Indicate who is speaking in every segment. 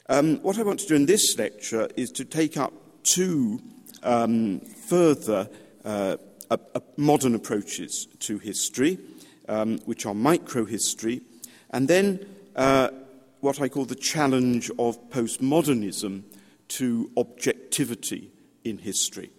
Speaker 1: What I want to do in this lecture is to take up two further modern approaches to history, which are microhistory, and then what I call the challenge of postmodernism to objectivity in history.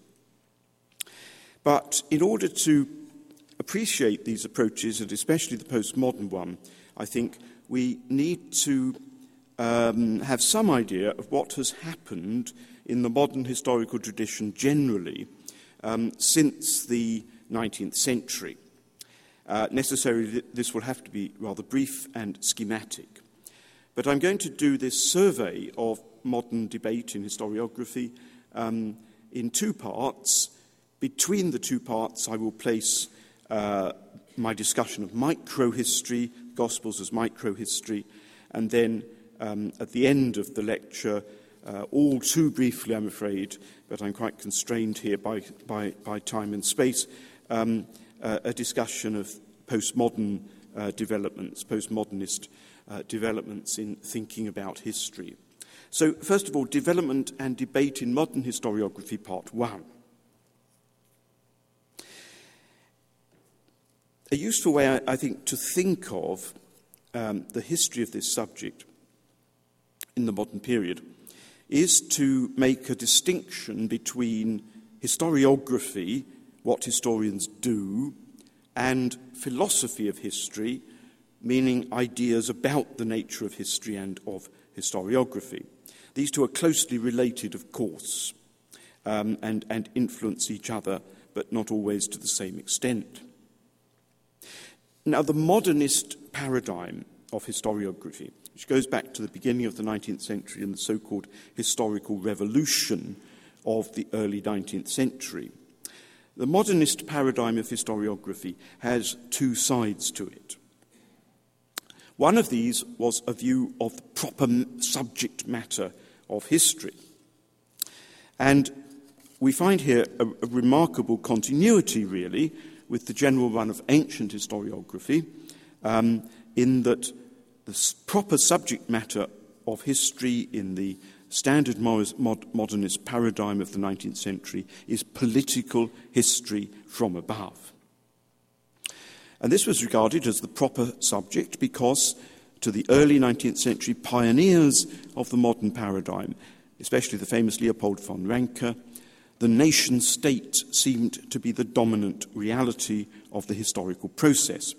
Speaker 1: But in order to appreciate these approaches, and especially the postmodern one, I think we need to have some idea of what has happened in the modern historical tradition generally since the 19th century. Necessarily, this will have to be rather brief and schematic. But I'm going to do this survey of modern debate in historiography in two parts. Between the two parts, I will place my discussion of microhistory, Gospels as microhistory, and then at the end of the lecture, all too briefly, I'm afraid, but I'm quite constrained here by time and space, a discussion of postmodern developments, postmodernist developments in thinking about history. So, first of all, development and debate in modern historiography, part one. A useful way, I think, to think of the history of this subject in the modern period is to make a distinction between historiography, what historians do, and philosophy of history, meaning ideas about the nature of history and of historiography. These two are closely related, of course, and influence each other, but not always to the same extent. Now, the modernist paradigm of historiography, which goes back to the beginning of the 19th century and the so-called historical revolution of the early 19th century, the modernist paradigm of historiography has two sides to it. One of these was a view of the proper subject matter of history. And we find here a remarkable continuity, really, with the general run of ancient historiography, in that the proper subject matter of history in the standard modernist paradigm of the 19th century is political history from above. And this was regarded as the proper subject because to the early 19th century pioneers of the modern paradigm, especially the famous Leopold von Ranke, the nation-state seemed to be the dominant reality of the historical process.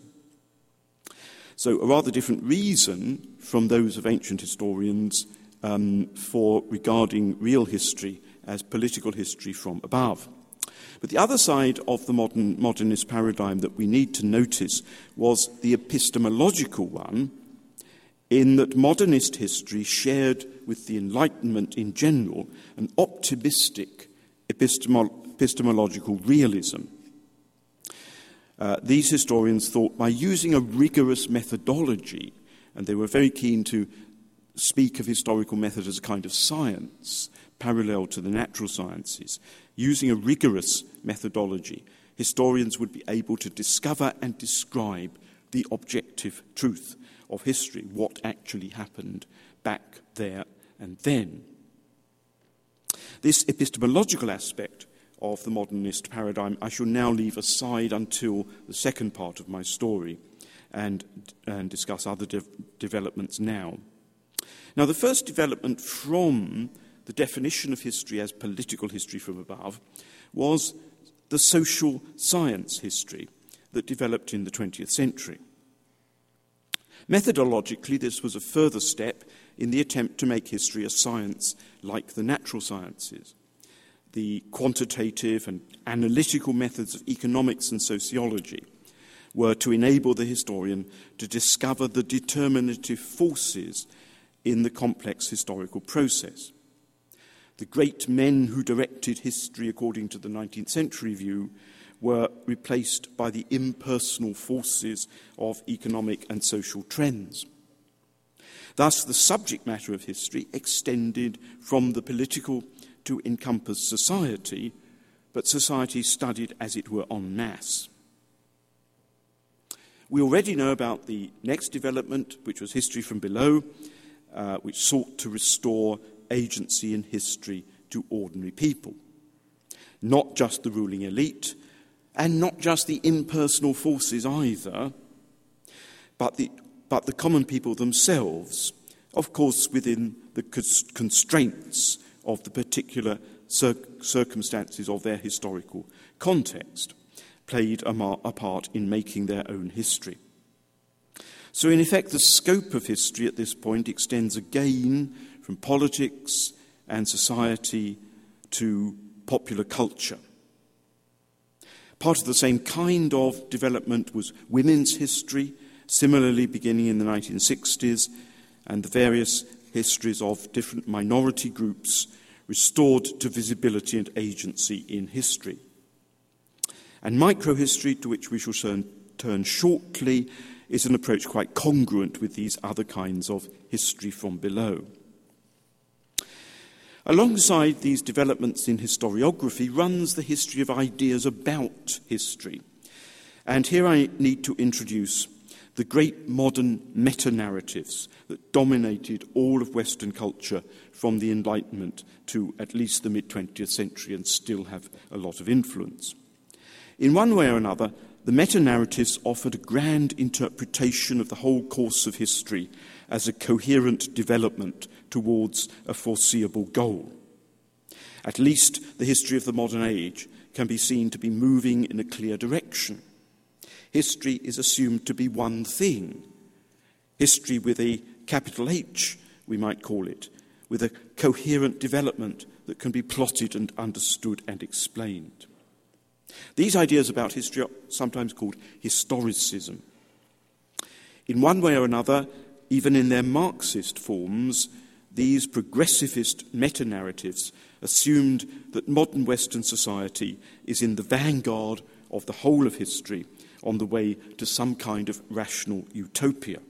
Speaker 1: So a rather different reason from those of ancient historians for regarding real history as political history from above. But the other side of the modernist paradigm that we need to notice was the epistemological one, in that modernist history shared with the Enlightenment in general an optimistic epistemological realism. These historians thought by using a rigorous methodology, and they were very keen to speak of historical method as a kind of science, parallel to the natural sciences, using a rigorous methodology, historians would be able to discover and describe the objective truth of history, what actually happened back there and then. This epistemological aspect of the modernist paradigm I shall now leave aside until the second part of my story and discuss other developments now. Now, the first development from the definition of history as political history from above was the social science history that developed in the 20th century. Methodologically, this was a further step in the attempt to make history a science like the natural sciences. The quantitative and analytical methods of economics and sociology were to enable the historian to discover the determinative forces in the complex historical process. The great men who directed history according to the 19th century view were replaced by the impersonal forces of economic and social trends. Thus, the subject matter of history extended from the political to encompass society, but society studied, as it were, en masse. We already know about the next development, which was history from below, which sought to restore agency in history to ordinary people. Not just the ruling elite, and not just the impersonal forces either, but the common people themselves, of course within the constraints of the particular circumstances of their historical context, played a part in making their own history. So in effect, the scope of history at this point extends again from politics and society to popular culture. Part of the same kind of development was women's history, similarly beginning in the 1960s, and the various histories of different minority groups restored to visibility and agency in history. And microhistory, to which we shall turn shortly, is an approach quite congruent with these other kinds of history from below. Alongside these developments in historiography runs the history of ideas about history. And here I need to introduce the great modern meta-narratives that dominated all of Western culture from the Enlightenment to at least the mid-20th century and still have a lot of influence. In one way or another, the meta-narratives offered a grand interpretation of the whole course of history as a coherent development towards a foreseeable goal. At least the history of the modern age can be seen to be moving in a clear direction. History is assumed to be one thing. History with a capital H, we might call it, with a coherent development that can be plotted and understood and explained. These ideas about history are sometimes called historicism. In one way or another, even in their Marxist forms, these progressivist meta-narratives assumed that modern Western society is in the vanguard of the whole of history, on the way to some kind of rational utopia.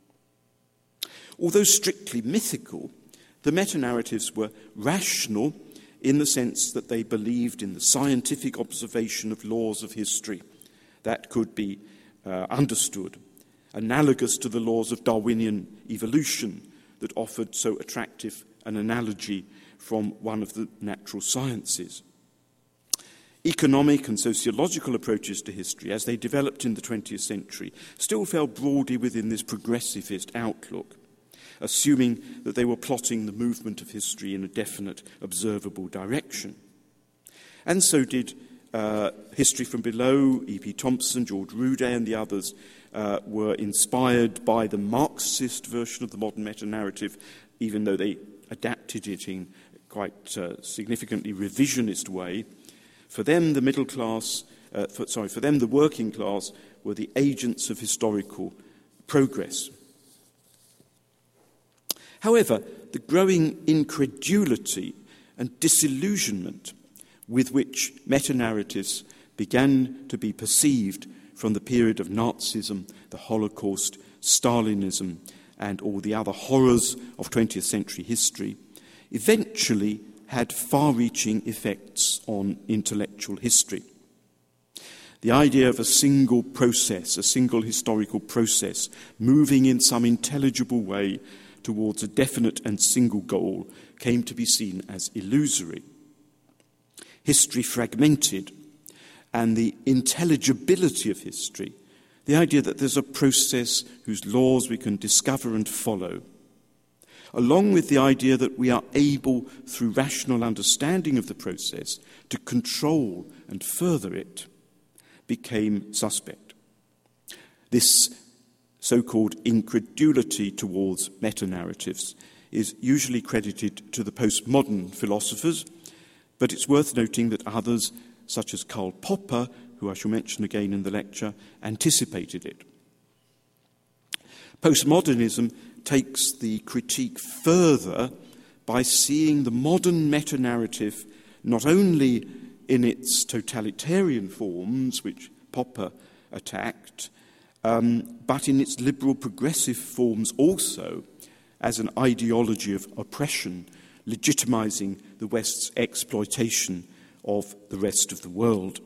Speaker 1: Although strictly mythical, the meta-narratives were rational in the sense that they believed in the scientific observation of laws of history that could be understood, analogous to the laws of Darwinian evolution that offered so attractive an analogy from one of the natural sciences. Economic and sociological approaches to history, as they developed in the 20th century, still fell broadly within this progressivist outlook, assuming that they were plotting the movement of history in a definite, observable direction. And so did History from Below, E.P. Thompson, George Roudet, and the others were inspired by the Marxist version of the modern meta-narrative, even though they adapted it in quite significantly revisionist way. For them, the middle class, for them, the working class were the agents of historical progress. However, the growing incredulity and disillusionment with which meta-narratives began to be perceived from the period of Nazism, the Holocaust, Stalinism, and all the other horrors of 20th century history, eventually had far-reaching effects on intellectual history. The idea of a single process, a single historical process, moving in some intelligible way towards a definite and single goal, came to be seen as illusory. History fragmented, and the intelligibility of history, the idea that there's a process whose laws we can discover and follow, along with the idea that we are able, through rational understanding of the process, to control and further it, became suspect. This so-called incredulity towards meta-narratives is usually credited to the postmodern philosophers, but it's worth noting that others, such as Karl Popper, who I shall mention again in the lecture, anticipated it. Postmodernism takes the critique further by seeing the modern meta-narrative not only in its totalitarian forms, which Popper attacked, but in its liberal progressive forms also as an ideology of oppression, legitimizing the West's exploitation of the rest of the world.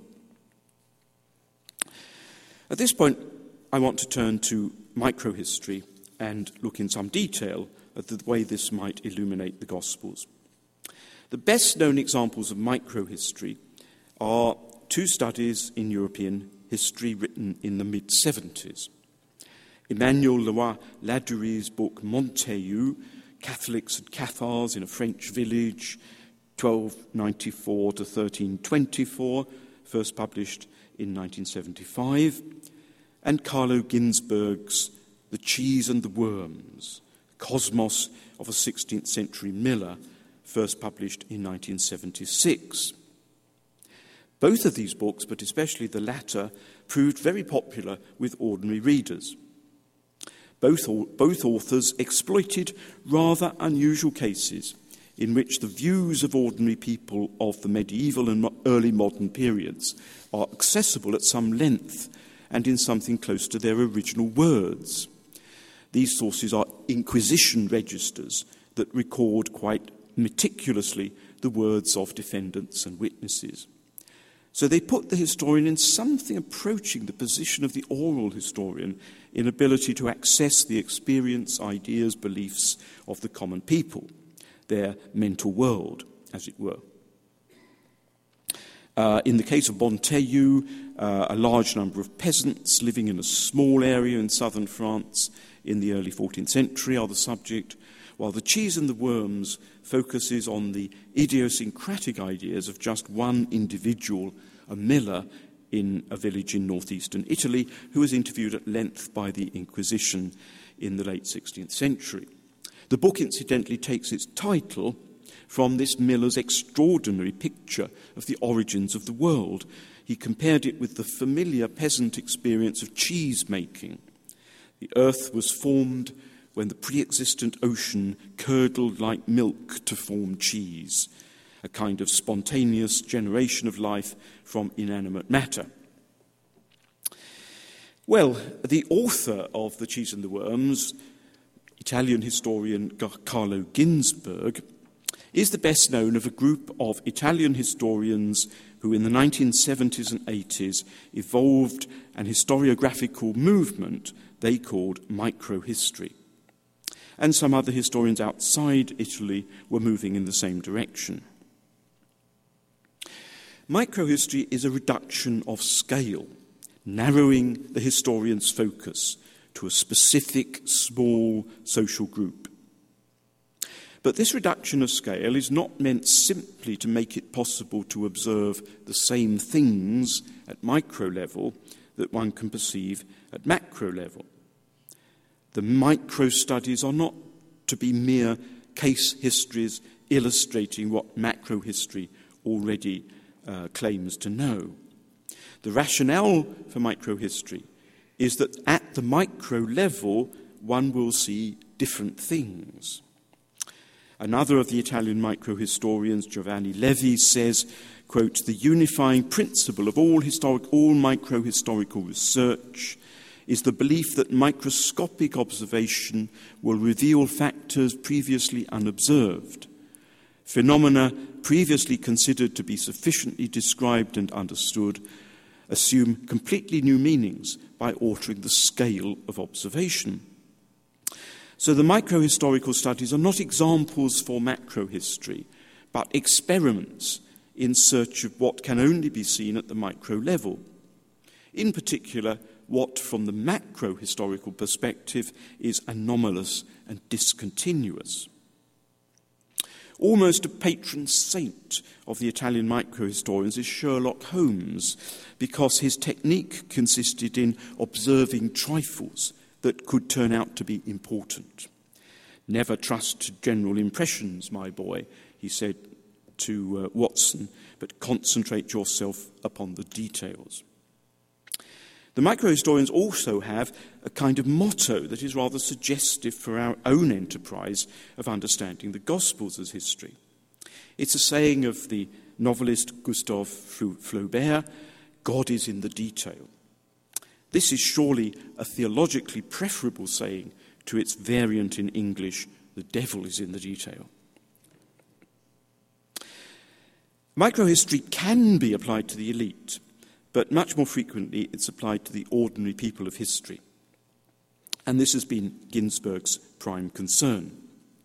Speaker 1: At this point, I want to turn to microhistory and look in some detail the way this might illuminate the Gospels. The best-known examples of microhistory are two studies in European history written in the mid-70s. Emmanuel Leroy-Ladurie book Montaigu, Catholics and Cathars in a French Village, 1294 to 1324, first published in 1975, and Carlo Ginzburg's The Cheese and the Worms, Cosmos of a 16th century Miller, first published in 1976. Both of these books, but especially the latter, proved very popular with ordinary readers. Both authors exploited rather unusual cases in which the views of ordinary people of the medieval and early modern periods are accessible at some length and in something close to their original words. These sources are Inquisition registers that record quite meticulously the words of defendants and witnesses. So they put the historian in something approaching the position of the oral historian in ability to access the experience, ideas, beliefs of the common people, their mental world, as it were. In the case of Montaigu, a large number of peasants living in a small area in southern France in the early 14th century are the subject, while The Cheese and the Worms focuses on the idiosyncratic ideas of just one individual, a miller in a village in northeastern Italy, who was interviewed at length by the Inquisition in the late 16th century. The book, incidentally, takes its title from this miller's extraordinary picture of the origins of the world. He compared it with the familiar peasant experience of cheese making. The earth was formed when the pre-existent ocean curdled like milk to form cheese, a kind of spontaneous generation of life from inanimate matter. Well, the author of The Cheese and the Worms, Italian historian Carlo Ginzburg, is the best known of a group of Italian historians who in the 1970s and 80s evolved an historiographical movement they called microhistory. And some other historians outside Italy were moving in the same direction. Microhistory is a reduction of scale, narrowing the historian's focus to a specific small social group. But this reduction of scale is not meant simply to make it possible to observe the same things at micro level that one can perceive at macro level. The micro studies are not to be mere case histories illustrating what macro history already claims to know. The rationale for microhistory is that at the micro level, one will see different things. Another of the Italian microhistorians, Giovanni Levi, says, quote, "The unifying principle of all microhistorical research is the belief that microscopic observation will reveal factors previously unobserved. Phenomena previously considered to be sufficiently described and understood assume completely new meanings by altering the scale of observation." So the microhistorical studies are not examples for macrohistory, but experiments in search of what can only be seen at the micro level. In particular, what from the macrohistorical perspective is anomalous and discontinuous. Almost a patron saint of the Italian microhistorians is Sherlock Holmes, because his technique consisted in observing trifles that could turn out to be important. "Never trust general impressions, my boy," he said to Watson, "but concentrate yourself upon the details." The microhistorians also have a kind of motto that is rather suggestive for our own enterprise of understanding the Gospels as history. It's a saying of the novelist Gustave Flaubert, "God is in the detail." This is surely a theologically preferable saying to its variant in English, "The devil is in the detail." Microhistory can be applied to the elite, but much more frequently it's applied to the ordinary people of history. And this has been Ginzburg's prime concern.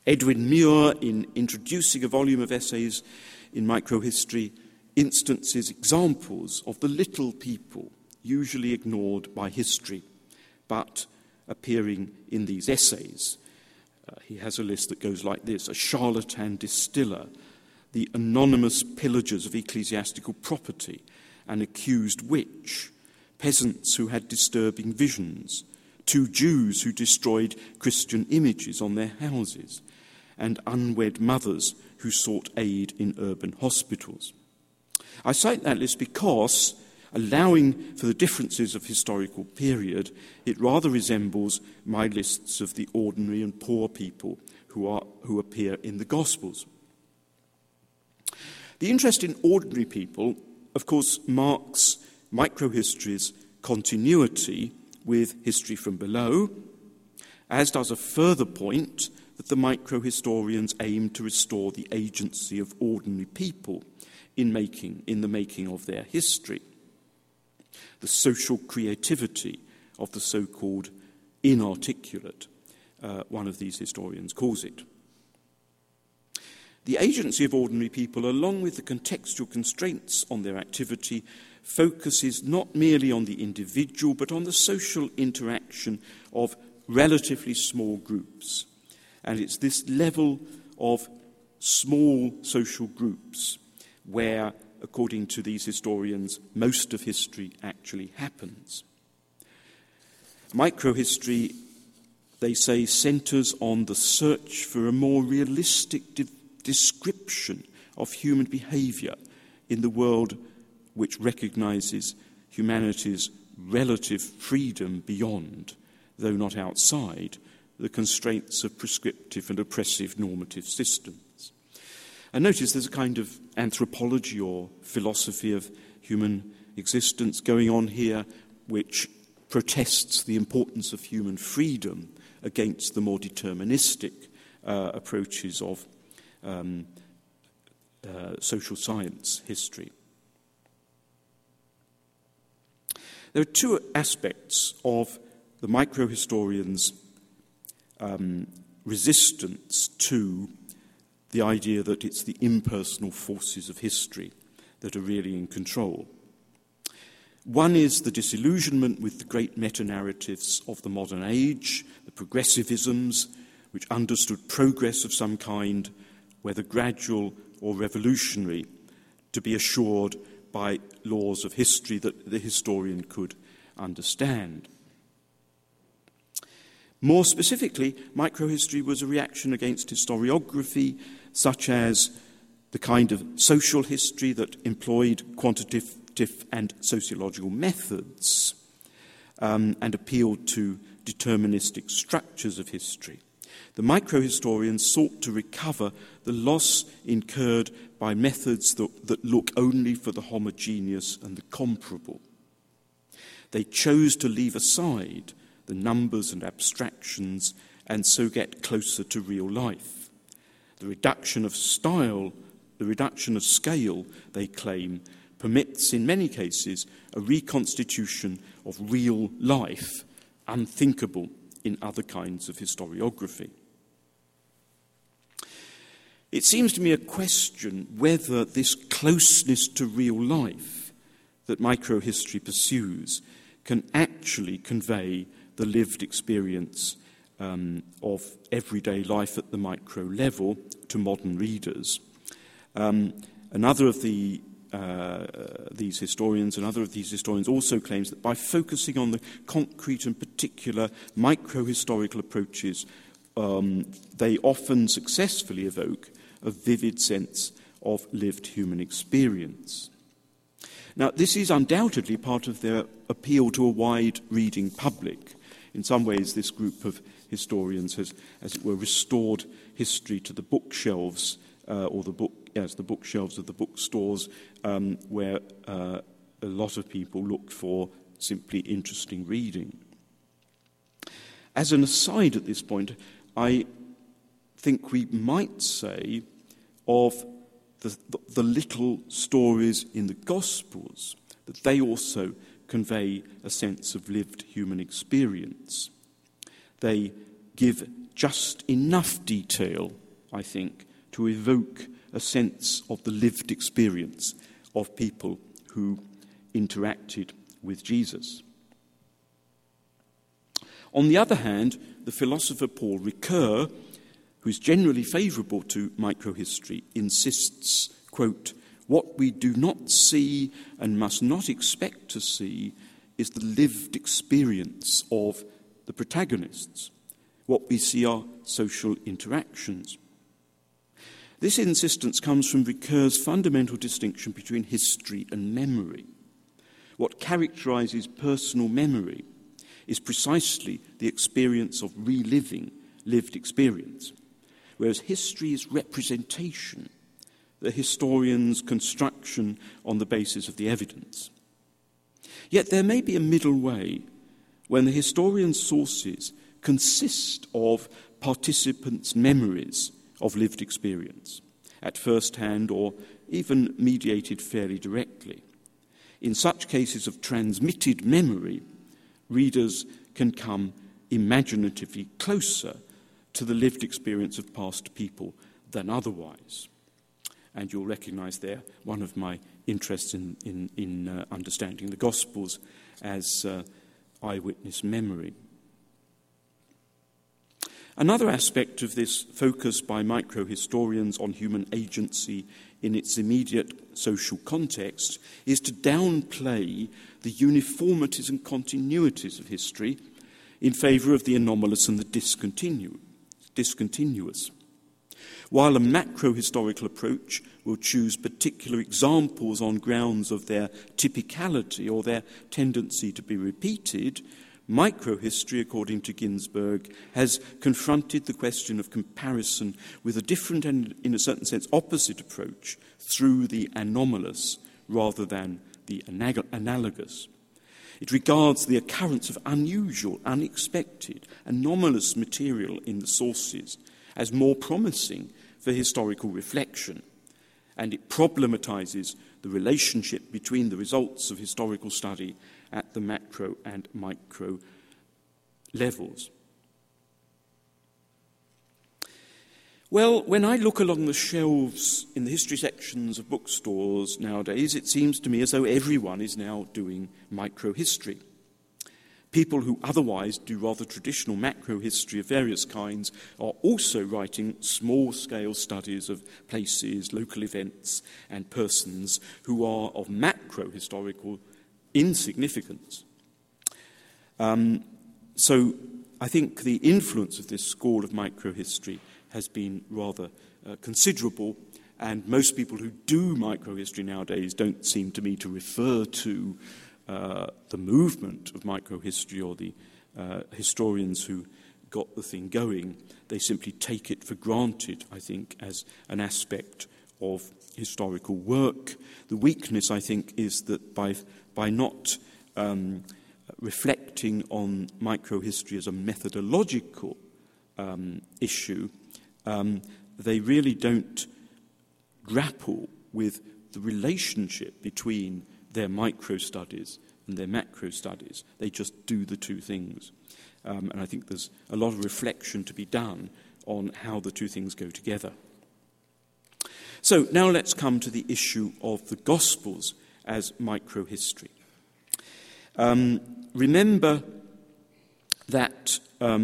Speaker 1: Edwin Muir, in introducing a volume of essays in microhistory, instances examples of the little people usually ignored by history, but appearing in these essays. He has a list that goes like this: a charlatan distiller, the anonymous pillagers of ecclesiastical property, an accused witch, peasants who had disturbing visions, 2 Jews who destroyed Christian images on their houses, and unwed mothers who sought aid in urban hospitals. I cite that list because, allowing for the differences of historical period, it rather resembles my lists of the ordinary and poor people who appear in the Gospels. The interest in ordinary people, of course, marks microhistory's continuity with history from below, as does a further point that the microhistorians aim to restore the agency of ordinary people in the making of their history, the social creativity of the so-called inarticulate, one of these historians calls it. The agency of ordinary people, along with the contextual constraints on their activity, focuses not merely on the individual, but on the social interaction of relatively small groups. And it's this level of small social groups where, according to these historians, most of history actually happens. Microhistory, they say, centres on the search for a more realistic description of human behaviour in the world which recognises humanity's relative freedom beyond, though not outside, the constraints of prescriptive and oppressive normative systems. And notice there's a kind of anthropology or philosophy of human existence going on here which protests the importance of human freedom against the more deterministic approaches of social science history. There are 2 aspects of the microhistorians' resistance to the idea that it's the impersonal forces of history that are really in control. One is the disillusionment with the great meta-narratives of the modern age, the progressivisms, which understood progress of some kind, whether gradual or revolutionary, to be assured by laws of history that the historian could understand. More specifically, microhistory was a reaction against historiography, such as the kind of social history that employed quantitative and sociological methods and appealed to deterministic structures of history. The microhistorians sought to recover the loss incurred by methods that look only for the homogeneous and the comparable. They chose to leave aside the numbers and abstractions and so get closer to real life. The reduction of scale, they claim, permits in many cases a reconstitution of real life, unthinkable in other kinds of historiography. It seems to me a question whether this closeness to real life that microhistory pursues can actually convey the lived experience of everyday life at the micro level to modern readers. Another of these historians also claims that by focusing on the concrete and particular micro-historical approaches, they often successfully evoke a vivid sense of lived human experience. Now, this is undoubtedly part of their appeal to a wide reading public. In some ways, this group of historians has, as it were, restored history to the bookshelves the bookshelves of the bookstores, where a lot of people look for simply interesting reading. As an aside at this point, I think we might say of the little stories in the Gospels that they also convey a sense of lived human experience. They give just enough detail, I think, to evoke a sense of the lived experience of people who interacted with Jesus. On the other hand, the philosopher Paul Ricoeur, who is generally favourable to microhistory, insists, quote, "What we do not see and must not expect to see is the lived experience of the protagonists. What we see are social interactions." This insistence comes from Ricoeur's fundamental distinction between history and memory. What characterises personal memory is precisely the experience of reliving lived experience, whereas history is representation, the historian's construction on the basis of the evidence. Yet there may be a middle way when the historian's sources consist of participants' memories of lived experience, at first hand or even mediated fairly directly. In such cases of transmitted memory, readers can come imaginatively closer to the lived experience of past people than otherwise. And you'll recognise there one of my interests in understanding the Gospels as eyewitness memory. Another aspect of this focus by microhistorians on human agency in its immediate social context is to downplay the uniformities and continuities of history in favour of the anomalous and the discontinuous. While a macro-historical approach will choose particular examples on grounds of their typicality or their tendency to be repeated, microhistory, according to Ginsberg, has confronted the question of comparison with a different and, in a certain sense, opposite approach through the anomalous rather than the analogous. It regards the occurrence of unusual, unexpected, anomalous material in the sources as more promising for historical reflection, and it problematizes the relationship between the results of historical study at the macro and micro levels. Well, when I look along the shelves in the history sections of bookstores nowadays, it seems to me as though everyone is now doing microhistory. People who otherwise do rather traditional macro history of various kinds are also writing small-scale studies of places, local events, and persons who are of macro-historical insignificance. So I think the influence of this school of microhistory has been rather considerable, and most people who do microhistory nowadays don't seem to me to refer to the movement of microhistory or the historians who got the thing going. They simply take it for granted, I think, as an aspect of historical work. The weakness, I think, is that by not reflecting on microhistory as a methodological issue, they really don't grapple with the relationship between their micro-studies and their macro-studies. They just do the two things. And I think there's a lot of reflection to be done on how the two things go together. So now let's come to the issue of the Gospels as microhistory. Remember that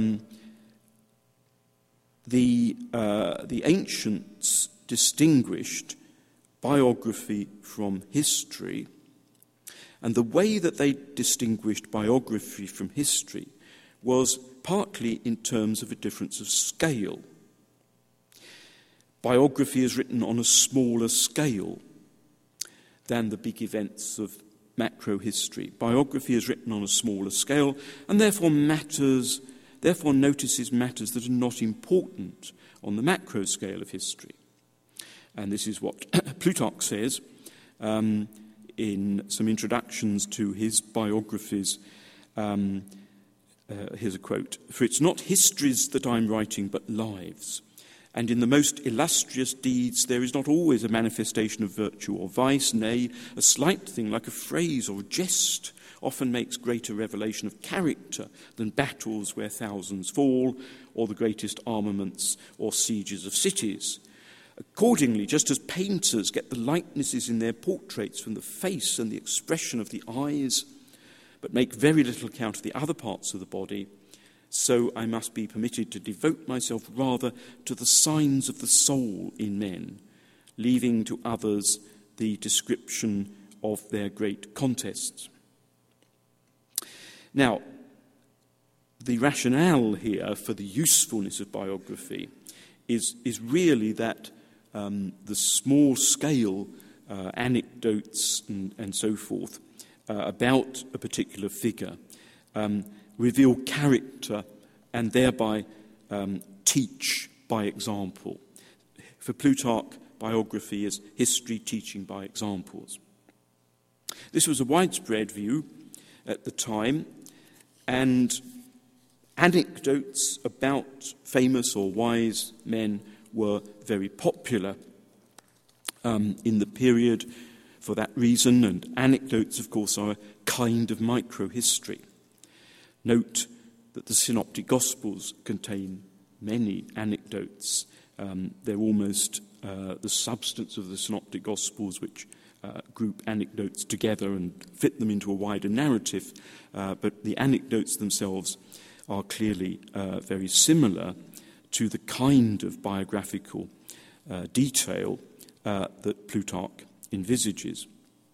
Speaker 1: the ancients distinguished biography from history, and the way that they distinguished biography from history was partly in terms of a difference of scale. Biography is written on a smaller scale than the big events of macro history. Biography is written on a smaller scale and therefore notices matters that are not important on the macro scale of history. And this is what Plutarch says in some introductions to his biographies. Here's a quote: "For it's not histories that I'm writing, but lives. And in the most illustrious deeds there is not always a manifestation of virtue or vice, nay, a slight thing like a phrase or a jest often makes greater revelation of character than battles where thousands fall, or the greatest armaments or sieges of cities. Accordingly, just as painters get the likenesses in their portraits from the face and the expression of the eyes, but make very little account of the other parts of the body, so I must be permitted to devote myself rather to the signs of the soul in men, leaving to others the description of their great contests. Now, the rationale here for the usefulness of biography is really that the small-scale anecdotes and so forth about a particular figure reveal character and thereby teach by example. For Plutarch, biography is history teaching by examples. This was a widespread view at the time, and anecdotes about famous or wise men were very popular in the period for that reason, and anecdotes, of course, are a kind of microhistory. Note that the Synoptic Gospels contain many anecdotes. They're almost the substance of the Synoptic Gospels, which group anecdotes together and fit them into a wider narrative, but the anecdotes themselves are clearly very similar to the kind of biographical detail that Plutarch envisages.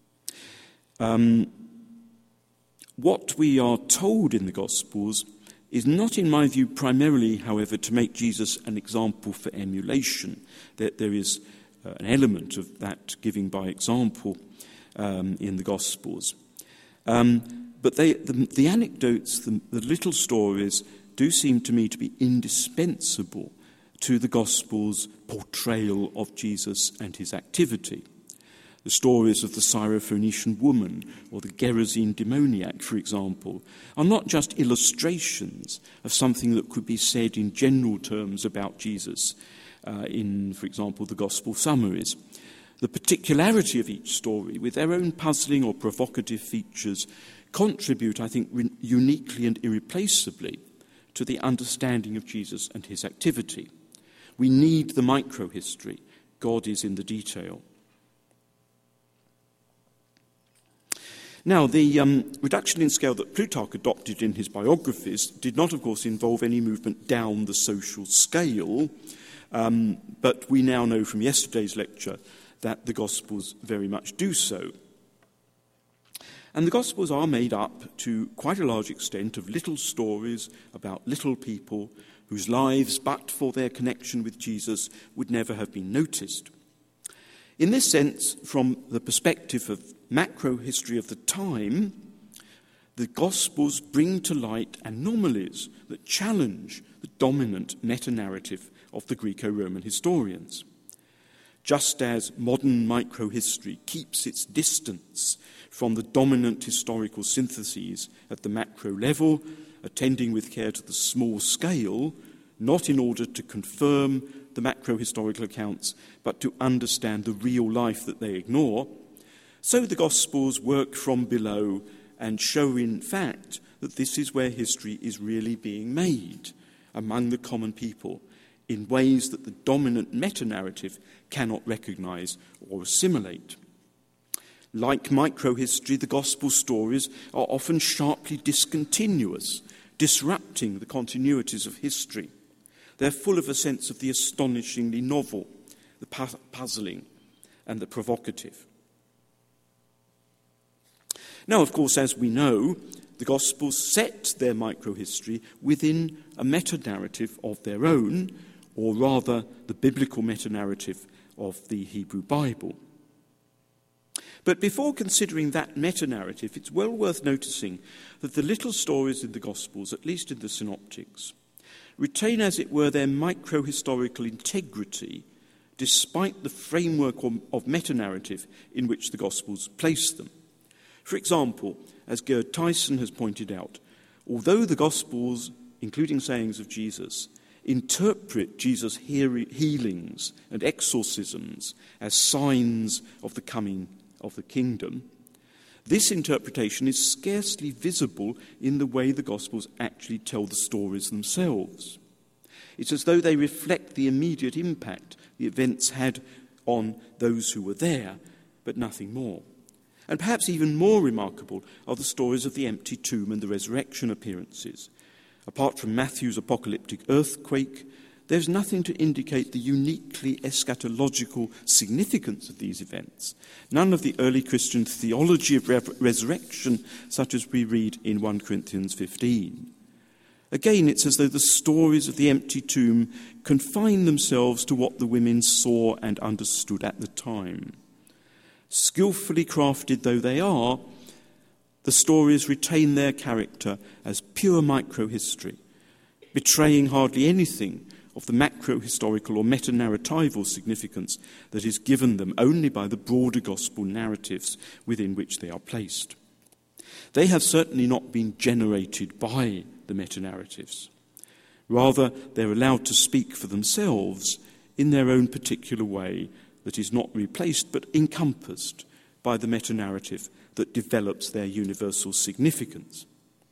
Speaker 1: What we are told in the Gospels is not, in my view, primarily, however, to make Jesus an example for emulation. There is an element of that giving by example in the Gospels. But the anecdotes, the little stories, do seem to me to be indispensable to the Gospel's portrayal of Jesus and his activity. The stories of the Syrophoenician woman or the Gerasene demoniac, for example, are not just illustrations of something that could be said in general terms about Jesus in, for example, the Gospel summaries. The particularity of each story, with their own puzzling or provocative features, contribute, I think, uniquely and irreplaceably to the understanding of Jesus and his activity. We need the microhistory. God is in the detail. Now, the reduction in scale that Plutarch adopted in his biographies did not, of course, involve any movement down the social scale, but we now know from yesterday's lecture that the Gospels very much do so. And the Gospels are made up to quite a large extent of little stories about little people whose lives, but for their connection with Jesus, would never have been noticed. In this sense, from the perspective of macro history of the time, the Gospels bring to light anomalies that challenge the dominant meta-narrative of the Greco-Roman historians. Just as modern microhistory keeps its distance from the dominant historical syntheses at the macro level, attending with care to the small scale, not in order to confirm the macro-historical accounts, but to understand the real life that they ignore, so the Gospels work from below and show, in fact, that this is where history is really being made among the common people in ways that the dominant meta-narrative cannot recognize or assimilate. Like microhistory, the Gospel stories are often sharply discontinuous, disrupting the continuities of history. They're full of a sense of the astonishingly novel, the puzzling, and the provocative. Now, of course, as we know, the Gospels set their microhistory within a meta-narrative of their own, or rather the biblical meta-narrative of the Hebrew Bible. But before considering that meta-narrative, it's well worth noticing that the little stories in the Gospels, at least in the Synoptics, retain, as it were, their micro-historical integrity, despite the framework of meta-narrative in which the Gospels place them. For example, as Gerd Theissen has pointed out, although the Gospels, including sayings of Jesus, interpret Jesus' healings and exorcisms as signs of the coming of the kingdom, this interpretation is scarcely visible in the way the Gospels actually tell the stories themselves. It's as though they reflect the immediate impact the events had on those who were there, but nothing more. And perhaps even more remarkable are the stories of the empty tomb and the resurrection appearances. Apart from Matthew's apocalyptic earthquake, there's nothing to indicate the uniquely eschatological significance of these events. None of the early Christian theology of resurrection, such as we read in 1 Corinthians 15. Again, it's as though the stories of the empty tomb confine themselves to what the women saw and understood at the time. Skillfully crafted though they are, the stories retain their character as pure micro-history, betraying hardly anything of the macro-historical or meta-narratival significance that is given them only by the broader gospel narratives within which they are placed. They have certainly not been generated by the meta-narratives. Rather, they're allowed to speak for themselves in their own particular way that is not replaced but encompassed by the meta-narrative that develops their universal significance.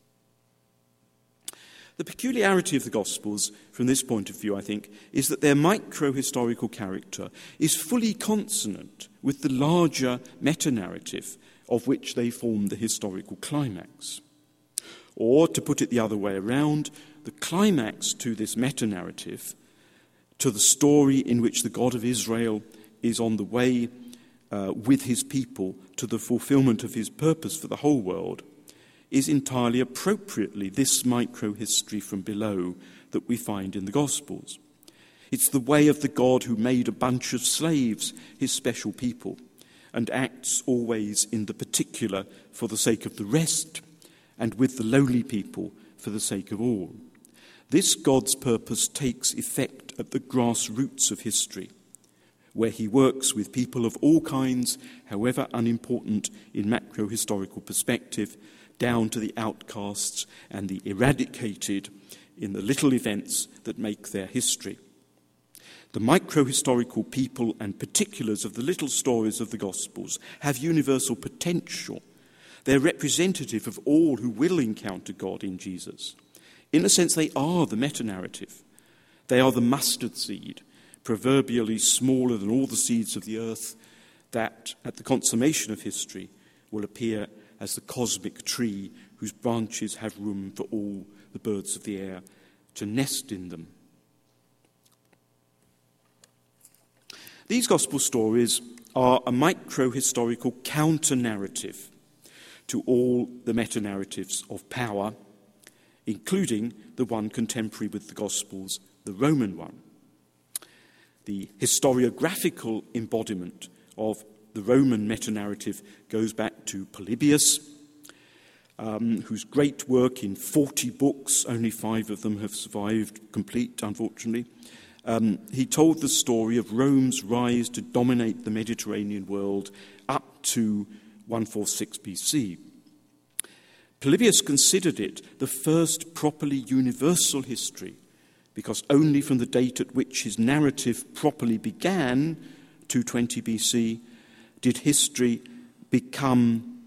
Speaker 1: The peculiarity of the Gospels, from this point of view, I think, is that their micro-historical character is fully consonant with the larger meta-narrative of which they form the historical climax. Or, to put it the other way around, the climax to this meta-narrative, to the story in which the God of Israel is on the way with his people to the fulfillment of his purpose for the whole world, is entirely appropriately this micro-history from below that we find in the Gospels. It's the way of the God who made a bunch of slaves his special people and acts always in the particular for the sake of the rest and with the lowly people for the sake of all. This God's purpose takes effect at the grassroots of history, where he works with people of all kinds, however unimportant in macro-historical perspective, down to the outcasts and the eradicated in the little events that make their history. The micro-historical people and particulars of the little stories of the Gospels have universal potential. They're representative of all who will encounter God in Jesus. In a sense, they are the meta-narrative. They are the mustard seed, proverbially smaller than all the seeds of the earth, that at the consummation of history will appear as the cosmic tree whose branches have room for all the birds of the air to nest in them. These gospel stories are a micro-historical counter-narrative to all the meta-narratives of power, including the one contemporary with the Gospels, the Roman one. The historiographical embodiment of the Roman meta-narrative goes back to Polybius, whose great work in 40 books, only 5 of them have survived complete, unfortunately. He told the story of Rome's rise to dominate the Mediterranean world up to 146 BC. Polybius considered it the first properly universal history, because only from the date at which his narrative properly began, 220 BC, did history become,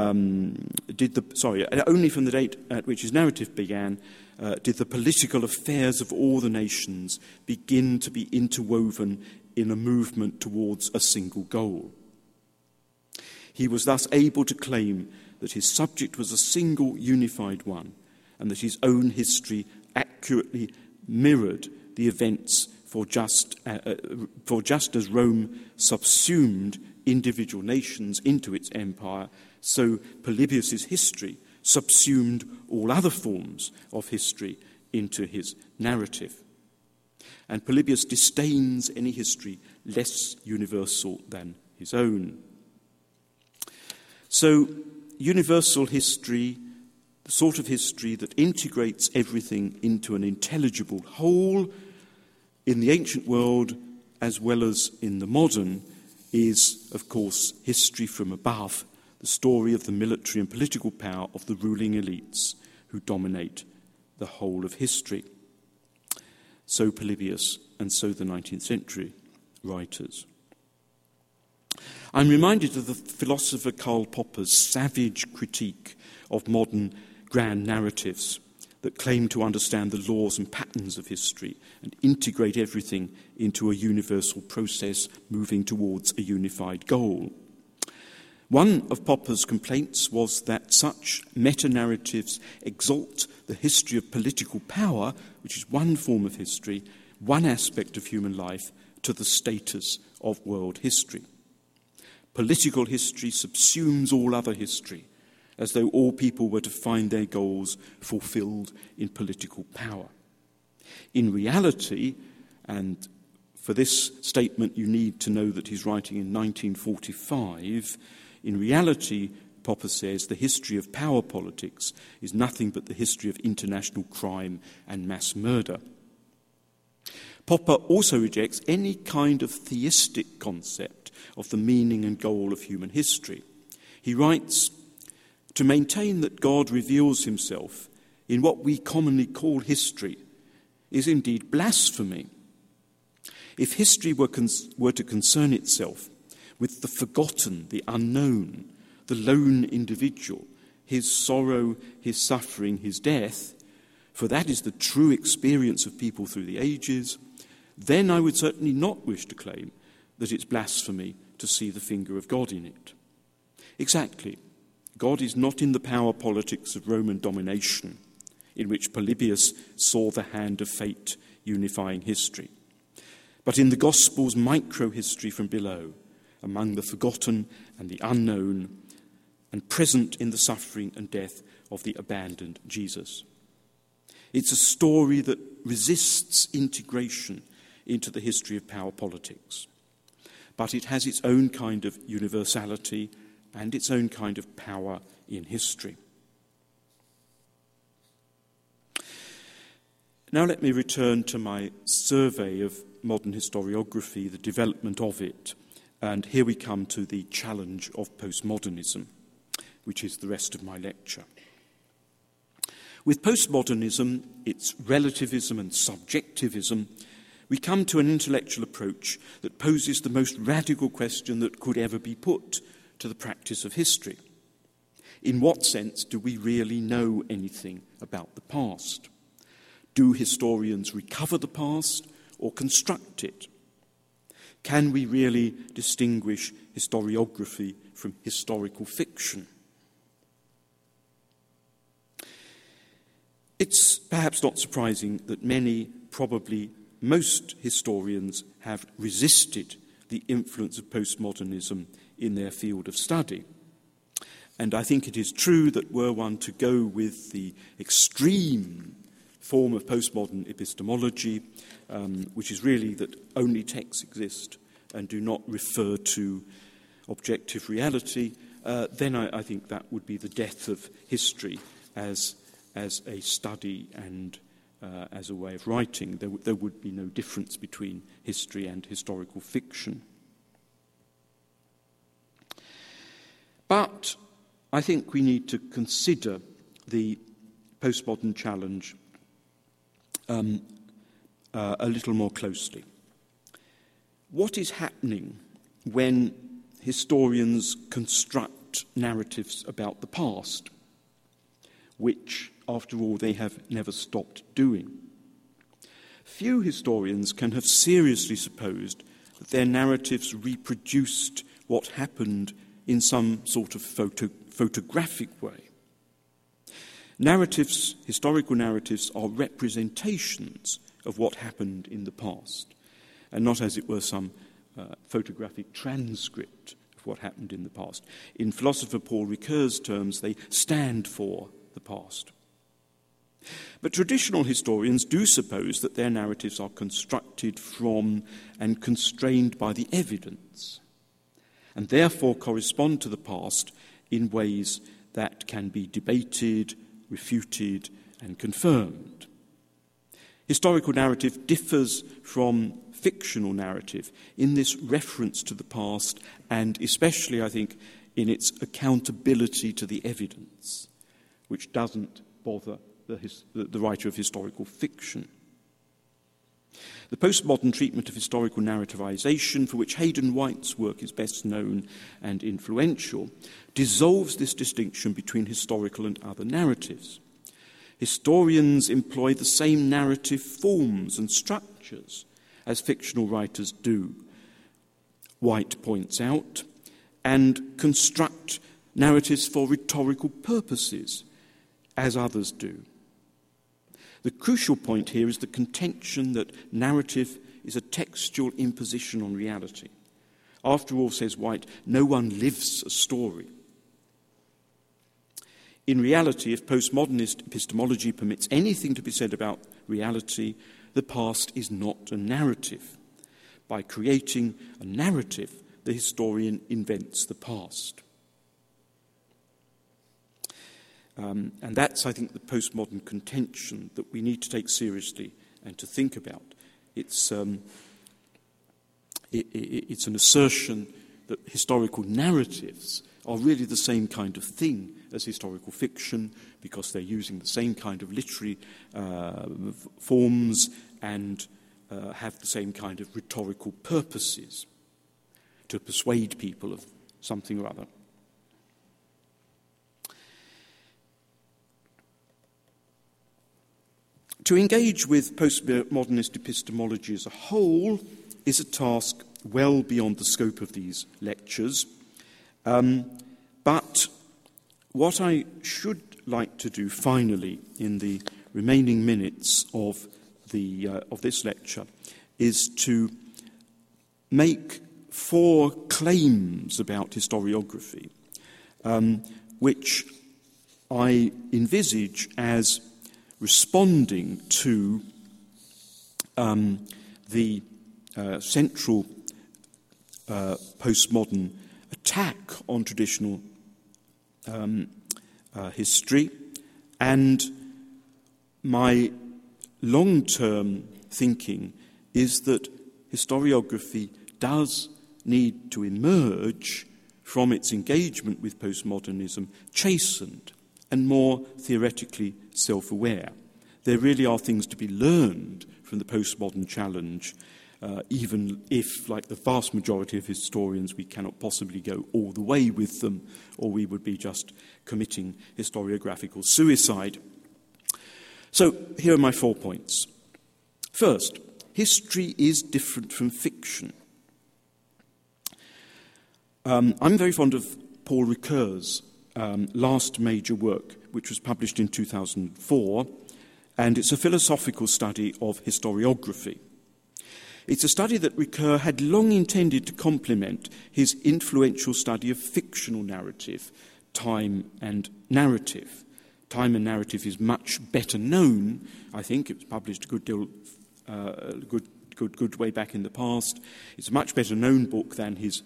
Speaker 1: only from the date at which his narrative began, did the political affairs of all the nations begin to be interwoven in a movement towards a single goal. He was thus able to claim that his subject was a single unified one, and that his own history accurately mirrored the events for just as Rome subsumed individual nations into its empire, so Polybius' history subsumed all other forms of history into his narrative. And Polybius disdains any history less universal than his own. So, universal history, the sort of history that integrates everything into an intelligible whole, in the ancient world as well as in the modern, is, of course, history from above, the story of the military and political power of the ruling elites who dominate the whole of history. so Polybius, and so the 19th century writers. I'm reminded of the philosopher Karl Popper's savage critique of modern grand narratives that claim to understand the laws and patterns of history and integrate everything into a universal process moving towards a unified goal. One of Popper's complaints was that such meta-narratives exalt the history of political power, which is one form of history, one aspect of human life, to the status of world history. Political history subsumes all other history, as though all people were to find their goals fulfilled in political power. In reality, and for this statement you need to know that he's writing in 1945, in reality, Popper says, the history of power politics is nothing but the history of international crime and mass murder. Popper also rejects any kind of theistic concept of the meaning and goal of human history. He writes, "To maintain that God reveals himself in what we commonly call history is indeed blasphemy. If history were to concern itself with the forgotten, the unknown, the lone individual, his sorrow, his suffering, his death, for that is the true experience of people through the ages, then I would certainly not wish to claim that it's blasphemy to see the finger of God in it. Exactly. God is not in the power politics of Roman domination, in which Polybius saw the hand of fate unifying history, but in the Gospel's micro-history from below, among the forgotten and the unknown, and present in the suffering and death of the abandoned Jesus. It's a story that resists integration into the history of power politics, but it has its own kind of universality and its own kind of power in history." Now let me return to my survey of modern historiography, the development of it, and here we come to the challenge of postmodernism, which is the rest of my lecture. With postmodernism, its relativism and subjectivism, we come to an intellectual approach that poses the most radical question that could ever be put to the practice of history. In what sense do we really know anything about the past? Do historians recover the past or construct it? Can we really distinguish historiography from historical fiction? It's perhaps not surprising that many, probably most historians have resisted the influence of postmodernism in their field of study. And I think it is true that were one to go with the extreme form of postmodern epistemology, which is really that only texts exist and do not refer to objective reality, then I think that would be the death of history as a study and as a way of writing. There would be no difference between history and historical fiction. But I think we need to consider the postmodern challenge a little more closely. What is happening when historians construct narratives about the past, which, after all, they have never stopped doing? Few historians can have seriously supposed that their narratives reproduced what happened in some sort of photographic way. Narratives, historical narratives, are representations of what happened in the past, and not, as it were, some photographic transcript of what happened in the past. In philosopher Paul Ricoeur's terms, they stand for the past. But traditional historians do suppose that their narratives are constructed from and constrained by the evidence, and therefore correspond to the past in ways that can be debated, refuted, and confirmed. Historical narrative differs from fictional narrative in this reference to the past, and especially, I think, in its accountability to the evidence, which doesn't bother the writer of historical fiction. The postmodern treatment of historical narrativization, for which Hayden White's work is best known and influential, dissolves this distinction between historical and other narratives. Historians employ the same narrative forms and structures as fictional writers do, White points out, and construct narratives for rhetorical purposes, as others do. The crucial point here is the contention that narrative is a textual imposition on reality. After all, says White, no one lives a story. In reality, if postmodernist epistemology permits anything to be said about reality, the past is not a narrative. By creating a narrative, the historian invents the past. And that's, I think, the postmodern contention that we need to take seriously and to think about. It's an assertion that historical narratives are really the same kind of thing as historical fiction, because they're using the same kind of literary forms and have the same kind of rhetorical purposes to persuade people of something or other. To engage with postmodernist epistemology as a whole is a task well beyond the scope of these lectures. But what I should like to do finally in the remaining minutes of this lecture is to make 4 claims about historiography, which I envisage as responding to the central postmodern attack on traditional history, and my long-term thinking is that historiography does need to emerge from its engagement with postmodernism chastened and more theoretically self-aware. There really are things to be learned from the postmodern challenge, even if, like the vast majority of historians, we cannot possibly go all the way with them, or we would be just committing historiographical suicide. So here are my 4 points. First, history is different from fiction. I'm very fond of Paul Ricoeur's last major work, which was published in 2004, and it's a philosophical study of historiography. It's a study that Ricoeur had long intended to complement his influential study of fictional narrative, Time and Narrative. Time and Narrative is much better known, I think. It was published a good deal, good way back in the past. It's a much better known book than his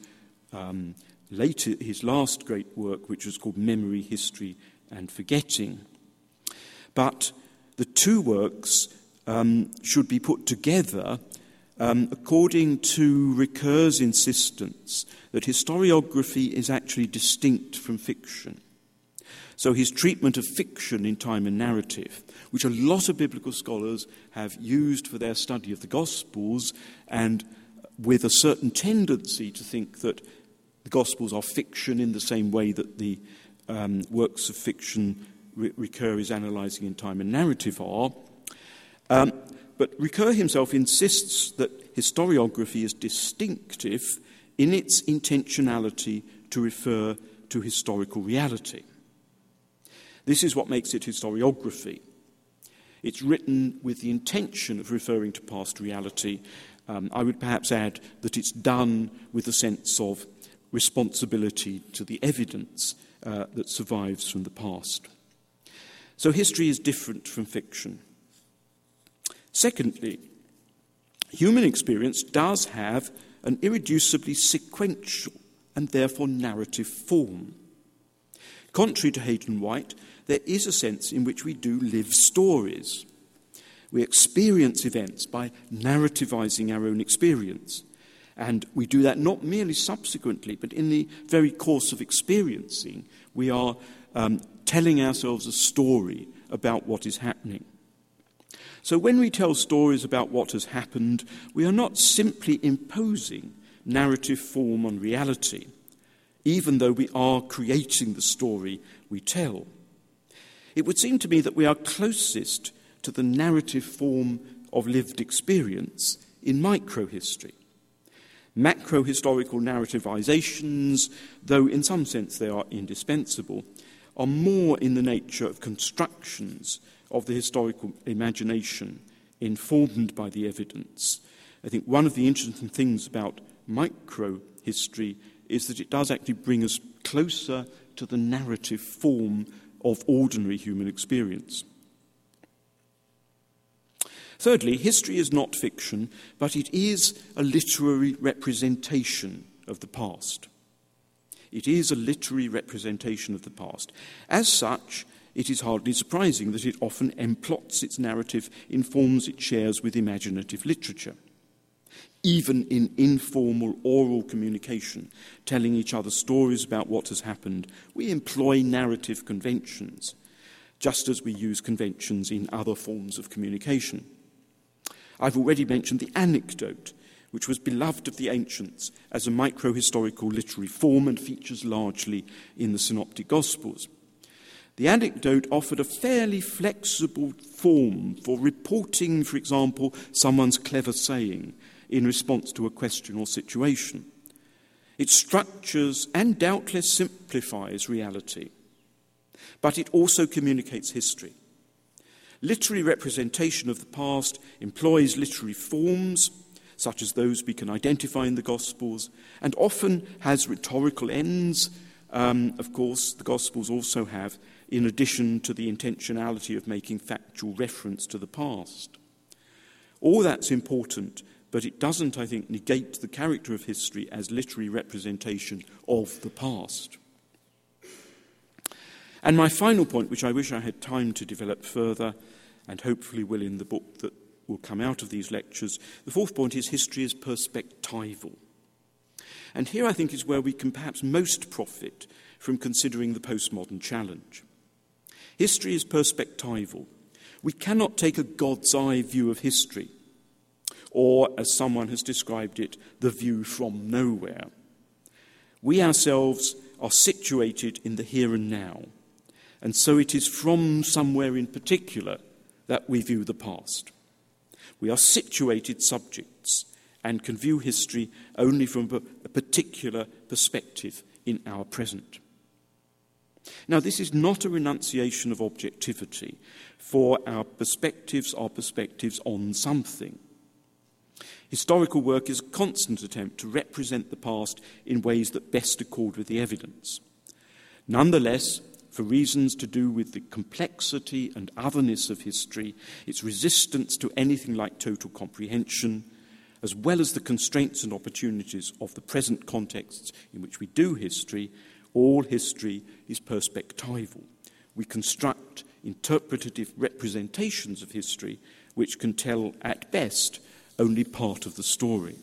Speaker 1: last great work, which was called Memory, History and Forgetting. But the 2 works should be put together according to Ricoeur's insistence that historiography is actually distinct from fiction. So his treatment of fiction in Time and Narrative, which a lot of biblical scholars have used for their study of the Gospels, and with a certain tendency to think that the Gospels are fiction in the same way that the works of fiction Ricoeur is analysing in Time and Narrative are. But Ricoeur himself insists that historiography is distinctive in its intentionality to refer to historical reality. This is what makes it historiography. It's written with the intention of referring to past reality. I would perhaps add that it's done with a sense of responsibility to the evidence that survives from the past. So history is different from fiction. Secondly, human experience does have an irreducibly sequential and therefore narrative form. Contrary to Hayden White, there is a sense in which we do live stories. We experience events by narrativizing our own experience. And we do that not merely subsequently, but in the very course of experiencing, we are telling ourselves a story about what is happening. So when we tell stories about what has happened, we are not simply imposing narrative form on reality, even though we are creating the story we tell. It would seem to me that we are closest to the narrative form of lived experience in microhistory. Macro-historical narrativizations, though in some sense they are indispensable, are more in the nature of constructions of the historical imagination informed by the evidence. I think one of the interesting things about microhistory is that it does actually bring us closer to the narrative form of ordinary human experience. Thirdly, history is not fiction, but it is a literary representation of the past. It is a literary representation of the past. As such, it is hardly surprising that it often emplots its narrative in forms it shares with imaginative literature. Even in informal oral communication, telling each other stories about what has happened, we employ narrative conventions, just as we use conventions in other forms of communication. I've already mentioned the anecdote, which was beloved of the ancients as a micro-historical literary form and features largely in the Synoptic Gospels. The anecdote offered a fairly flexible form for reporting, for example, someone's clever saying in response to a question or situation. It structures and doubtless simplifies reality, but it also communicates history. Literary representation of the past employs literary forms, such as those we can identify in the Gospels, and often has rhetorical ends. Of course, the Gospels also have, in addition to the intentionality of making factual reference to the past. All that's important, but it doesn't, I think, negate the character of history as literary representation of the past. And my final point, which I wish I had time to develop further, and hopefully will in the book that will come out of these lectures, the fourth point is history is perspectival. And here I think is where we can perhaps most profit from considering the postmodern challenge. History is perspectival. We cannot take a God's eye view of history, or, as someone has described it, the view from nowhere. We ourselves are situated in the here and now, and so it is from somewhere in particular that we view the past. We are situated subjects and can view history only from a particular perspective in our present. Now, this is not a renunciation of objectivity, for our perspectives are perspectives on something. Historical work is a constant attempt to represent the past in ways that best accord with the evidence. Nonetheless, for reasons to do with the complexity and otherness of history, its resistance to anything like total comprehension, as well as the constraints and opportunities of the present contexts in which we do history, all history is perspectival. We construct interpretative representations of history which can tell, at best, only part of the story.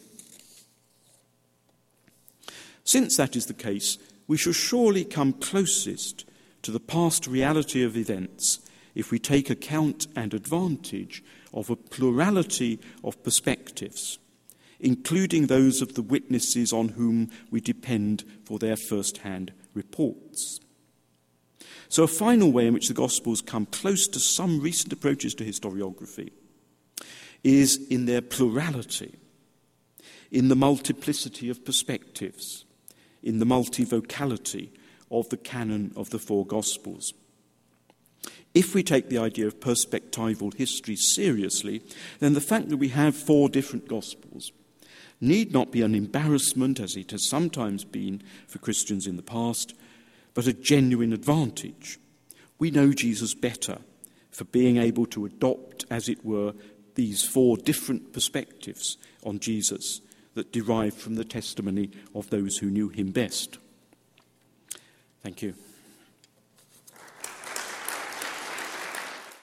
Speaker 1: Since that is the case, we shall surely come closest to the past reality of events if we take account and advantage of a plurality of perspectives, including those of the witnesses on whom we depend for their first-hand reports. So a final way in which the Gospels come close to some recent approaches to historiography is in their plurality, in the multiplicity of perspectives, in the multivocality of the canon of the four Gospels. If we take the idea of perspectival history seriously, then the fact that we have four different Gospels need not be an embarrassment, as it has sometimes been for Christians in the past, but a genuine advantage. We know Jesus better for being able to adopt, as it were, these four different perspectives on Jesus that derive from the testimony of those who knew him best. Thank you.